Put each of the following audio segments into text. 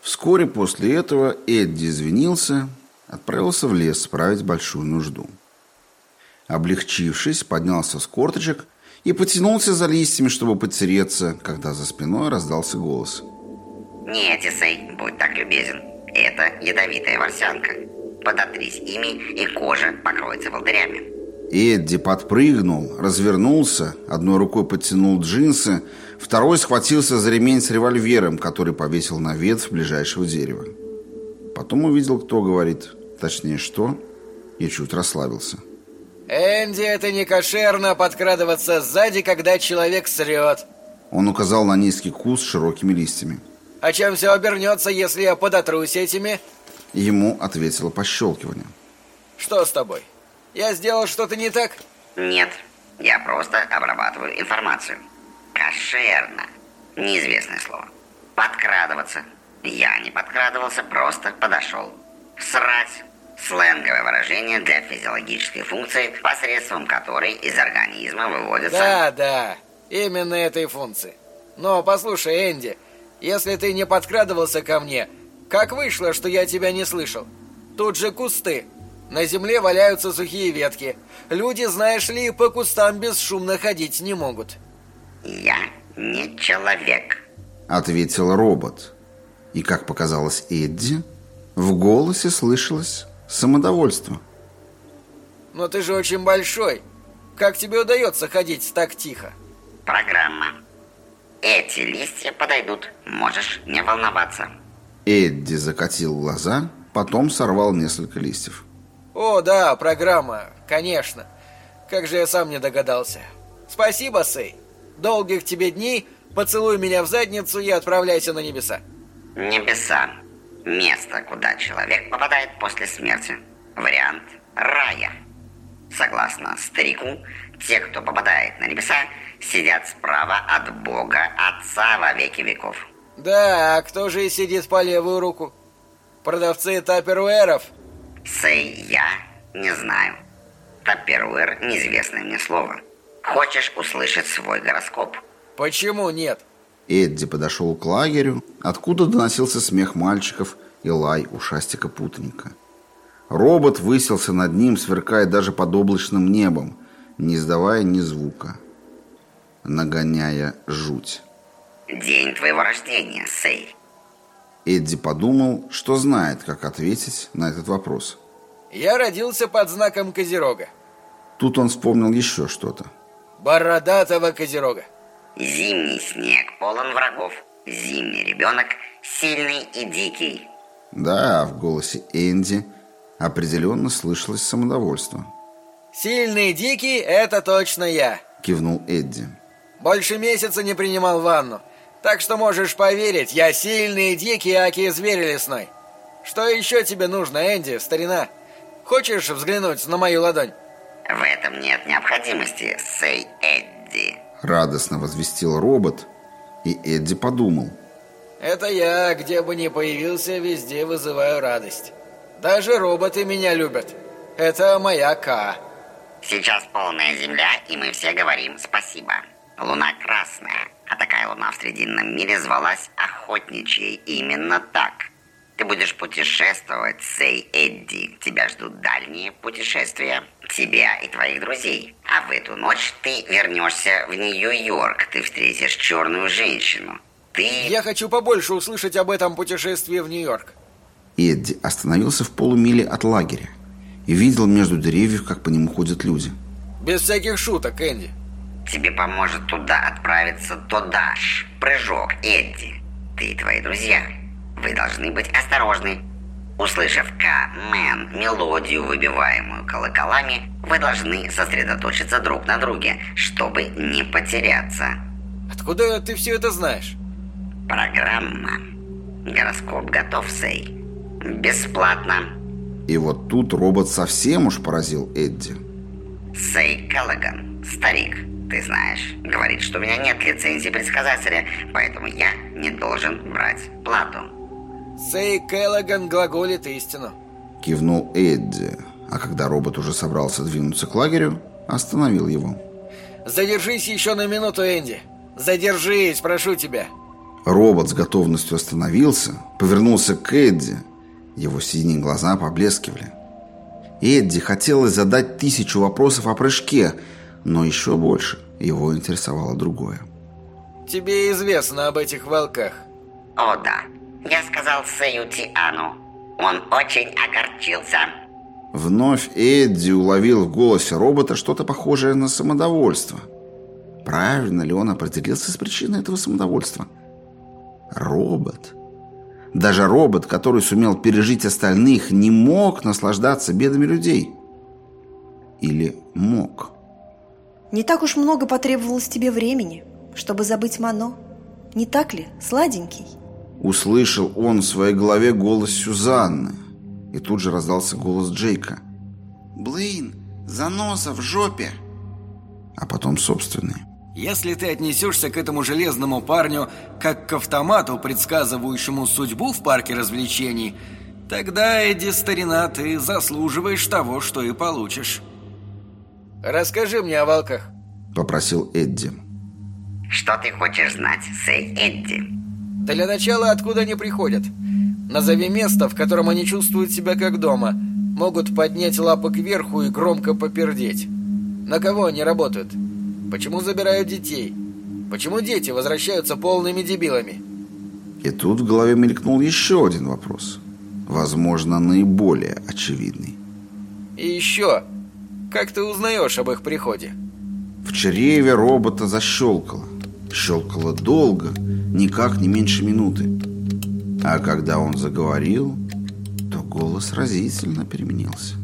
Вскоре после этого Эдди извинился, отправился в лес справить большую нужду. Облегчившись, поднялся с корточек и потянулся за листьями, чтобы потереться, когда за спиной раздался голос. «Не, Тисей, будь так любезен. Это ядовитая ворсянка. Подотрись ими, и кожа покроется волдырями». Эдди подпрыгнул, развернулся, одной рукой подтянул джинсы, второй схватился за ремень с револьвером, который повесил на ветвь ближайшего дерева. Потом увидел, кто говорит, точнее, что, и чуть расслабился. «Энди, это не кошерно подкрадываться сзади, когда человек срет». Он указал на низкий куст с широкими листьями. «А чем все обернется, если я подотрусь этими?» Ему ответило пощелкивание. «Что с тобой? Я сделал что-то не так?» «Нет, я просто обрабатываю информацию. Кошерно. Неизвестное слово. Подкрадываться. Я не подкрадывался, просто подошел. Срать. Сленговое выражение для физиологической функции, посредством которой из организма выводится... Да, именно этой функции. Но послушай, Энди, если ты не подкрадывался ко мне, как вышло, что я тебя не слышал? Тут же кусты. На земле валяются сухие ветки. Люди, знаешь ли, по кустам бесшумно ходить не могут. «Я не человек», — ответил робот. И, как показалось Эдди, в голосе слышалось самодовольство. «Но ты же очень большой. Как тебе удается ходить так тихо?» «Программа. Эти листья подойдут. Можешь не волноваться». Эдди закатил глаза, потом сорвал несколько листьев. «О, да, программа, конечно. Как же я сам не догадался. Спасибо, Сэй. Долгих тебе дней, поцелуй меня в задницу и отправляйся на небеса». Небеса. Место, куда человек попадает после смерти. Вариант рая. Согласно старику, те, кто попадает на небеса, сидят справа от Бога Отца во веки веков. Да, а кто же и сидит по левую руку? Продавцы таперуэров? Сэй, я не знаю. Таперуэр — неизвестное мне слово. Хочешь услышать свой гороскоп? Почему нет? Эдди подошел к лагерю, откуда доносился смех мальчиков и лай ушастика-путаника. Робот высился над ним, сверкая даже под облачным небом, не издавая ни звука, нагоняя жуть. День твоего рождения, Сэй. Эдди подумал, что знает, как ответить на этот вопрос. Я родился под знаком Козерога. Тут он вспомнил еще что-то. Бородатого Козерога. Зимний снег полон врагов. Зимний ребенок сильный и дикий. Да, в голосе Энди определенно слышалось самодовольство. Сильный и дикий — это точно я, кивнул Эдди. Больше месяца не принимал ванну. Так что можешь поверить, я сильный и дикий, аки зверь лесной. Что еще тебе нужно, Энди, старина? Хочешь взглянуть на мою ладонь? В этом нет необходимости, Сэй Эдди. Радостно возвестил робот, и Эдди подумал. Это я, где бы ни появился, везде вызываю радость. Даже роботы меня любят. Это моя К. Сейчас полная земля, и мы все говорим спасибо. Луна красная, а такая луна в Срединном мире звалась Охотничьей. Именно так. Ты будешь путешествовать, Сэй Эдди. Тебя ждут дальние путешествия. Тебя и твоих друзей. А в эту ночь ты вернешься в Нью-Йорк. Ты встретишь черную женщину. Я хочу побольше услышать об этом путешествии в Нью-Йорк. Эдди остановился в полумиле от лагеря и видел между деревьев, как по нему ходят люди. Без всяких шуток, Энди. Тебе поможет туда отправиться Тодаш. Прыжок, Эдди. Ты и твои друзья. Вы должны быть осторожны. Услышав К-мен, мелодию, выбиваемую колоколами, вы должны сосредоточиться друг на друге, чтобы не потеряться. Откуда ты все это знаешь? Программа. Гороскоп готов, Сэй. Бесплатно. И вот тут робот совсем уж поразил Эдди. Сэй Келлоган, старик, ты знаешь, говорит, что у меня нет лицензии предсказателя, поэтому я не должен брать плату. Сэй Келлоган глаголит истину. Кивнул Эдди, а когда робот уже собрался двинуться к лагерю, остановил его. Задержись еще на минуту, Энди. Задержись, прошу тебя. Робот с готовностью остановился, повернулся к Эдди. Его синие глаза поблескивали. Эдди хотелось задать 1000 вопросов о прыжке, но еще больше его интересовало другое. Тебе известно об этих волках? О да, я сказал Сэю Тиану. Он очень огорчился. Вновь Эдди уловил в голосе робота что-то похожее на самодовольство. Правильно ли он определился с причиной этого самодовольства? Робот. Даже робот, который сумел пережить остальных, не мог наслаждаться бедами людей. Или мог? Не так уж много потребовалось тебе времени, чтобы забыть Мано. Не так ли, сладенький? Услышал он в своей голове голос Сюзанны. И тут же раздался голос Джейка. «Блин, заноса в жопе!» А потом собственный. Если ты отнесешься к этому железному парню как к автомату, предсказывающему судьбу в парке развлечений, тогда, Эдди, старина, ты заслуживаешь того, что и получишь. Расскажи мне о волках, попросил Эдди. Что ты хочешь знать, Сэй Эдди? Для начала, откуда они приходят? Назови место, в котором они чувствуют себя как дома. Могут поднять лапы кверху и громко попердеть. На кого они работают? Почему забирают детей? Почему дети возвращаются полными дебилами? И тут в голове мелькнул еще один вопрос. Возможно, наиболее очевидный. И еще, как ты узнаешь об их приходе? В чреве робота защелкало. Щелкало долго, никак не меньше минуты. А когда он заговорил, то голос разительно переменился.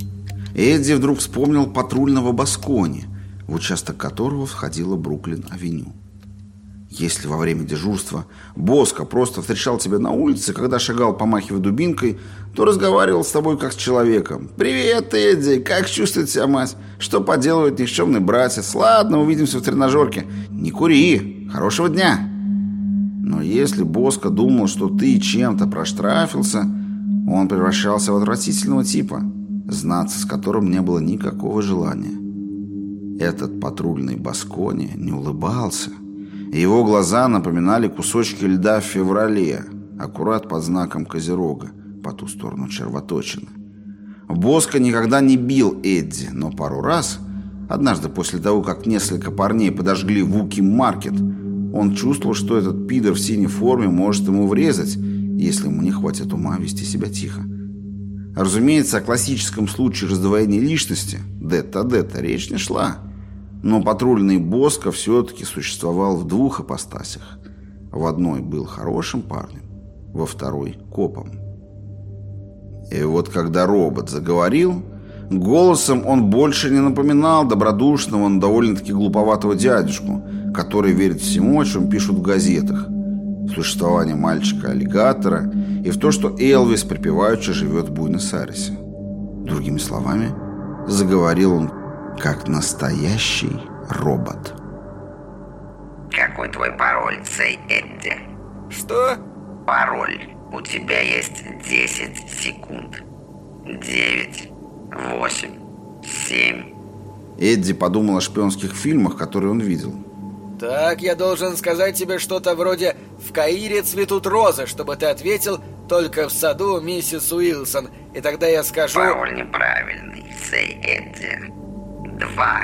Эдди вдруг вспомнил патрульного Баскони, в участок которого входила Бруклин-авеню. Если во время дежурства Боско просто встречал тебя на улице, когда шагал, помахивая дубинкой, то разговаривал с тобой как с человеком. «Привет, Эдди! Как чувствует себя мать? Что поделывает никчемный братец? Ладно, увидимся в тренажерке. Не кури! Хорошего дня!» Но если Боско думал, что ты чем-то проштрафился, он превращался в отвратительного типа, знаться с которым не было никакого желания. Этот патрульный Баскони не улыбался. Его глаза напоминали кусочки льда в феврале, аккурат под знаком Козерога, по ту сторону червоточины. Боско никогда не бил Эдди, но пару раз, однажды после того, как несколько парней подожгли Вуки-маркет, он чувствовал, что этот пидор в синей форме может ему врезать, если ему не хватит ума вести себя тихо. Разумеется, о классическом случае раздвоения личности Детта речь не шла. Но патрульный Боско все-таки существовал в двух ипостасях. В одной был хорошим парнем, во второй – копом. И вот когда робот заговорил, голосом он больше не напоминал добродушного, но довольно-таки глуповатого дядюшку, который верит всему, о чем пишут в газетах, в существование мальчика-аллигатора и в то, что Элвис припеваючи живет в Буэнос-Айресе. Другими словами, заговорил он как настоящий робот. Какой твой пароль, Сэй Эдди? Что? Пароль. У тебя есть 10 секунд. 9, 8, 7. Эдди подумал о шпионских фильмах, которые он видел. Так, я должен сказать тебе что-то вроде «В Каире цветут розы», чтобы ты ответил «Только в саду, миссис Уилсон». И тогда я скажу... Пароль неправильный, Сэй Эдди. 2,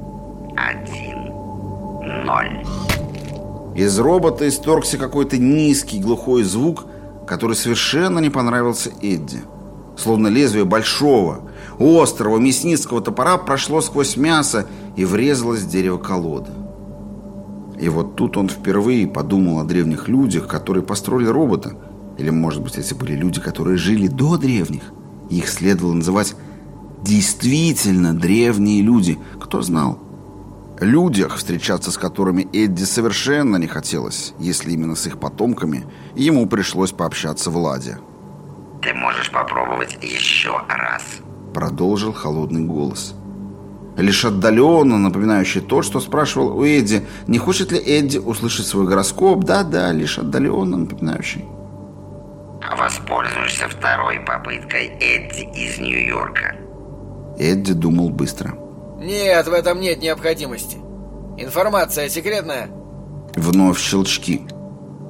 1, 0. Из робота исторгся какой-то низкий глухой звук, который совершенно не понравился Эдди. Словно лезвие большого, острого мясницкого топора прошло сквозь мясо и врезалось в дерево колоды. И вот тут он впервые подумал о древних людях, которые построили робота. Или, может быть, эти были люди, которые жили до древних. Их следовало называть действительно древние люди. Кто знал? Людях, встречаться с которыми Эдди совершенно не хотелось, если именно с их потомками ему пришлось пообщаться в Ладе. Ты можешь попробовать еще раз, продолжил холодный голос. Лишь отдаленно напоминающий то, что спрашивал у Эдди, не хочет ли Эдди услышать свой гороскоп. Да, лишь отдаленно напоминающий. Воспользуешься второй попыткой, Эдди из Нью-Йорка. Эдди думал быстро. Нет, в этом нет необходимости. Информация секретная. Вновь щелчки.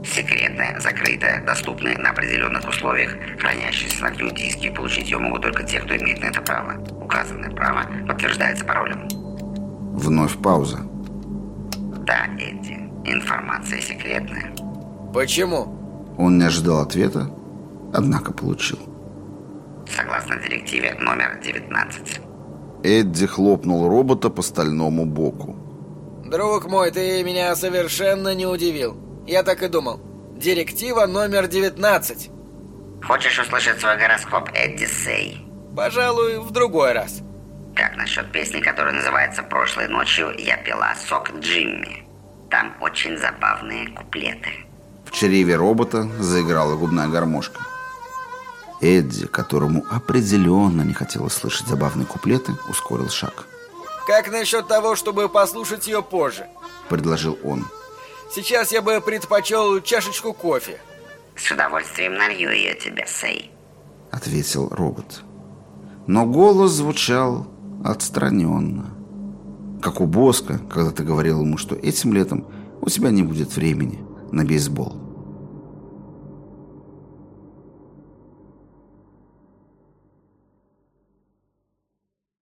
Секретная, закрытая, доступная на определенных условиях, хранящаяся на ключ-диске. Получить ее могут только те, кто имеет на это право. Указанное право подтверждается паролем. Вновь пауза. Да, Эдди, информация секретная. Почему? Он не ожидал ответа, однако получил. Согласно директиве номер 19. Эдди хлопнул робота по стальному боку. Друг мой, ты меня совершенно не удивил. Я так и думал. Директива номер 19. Хочешь услышать свой гороскоп, Эдди Сей? Пожалуй, в другой раз. Как насчет песни, которая называется «Прошлой ночью я пила сок Джимми»? Там очень забавные куплеты. В чреве робота заиграла губная гармошка. Эдди, которому определенно не хотелось слышать забавные куплеты, ускорил шаг. Как насчет того, чтобы послушать ее позже? Предложил он. Сейчас я бы предпочел чашечку кофе. С удовольствием налью ее тебе, Сей. Ответил робот. Но голос звучал отстраненно. Как у Боска, когда ты говорил ему, что этим летом у тебя не будет времени на бейсбол.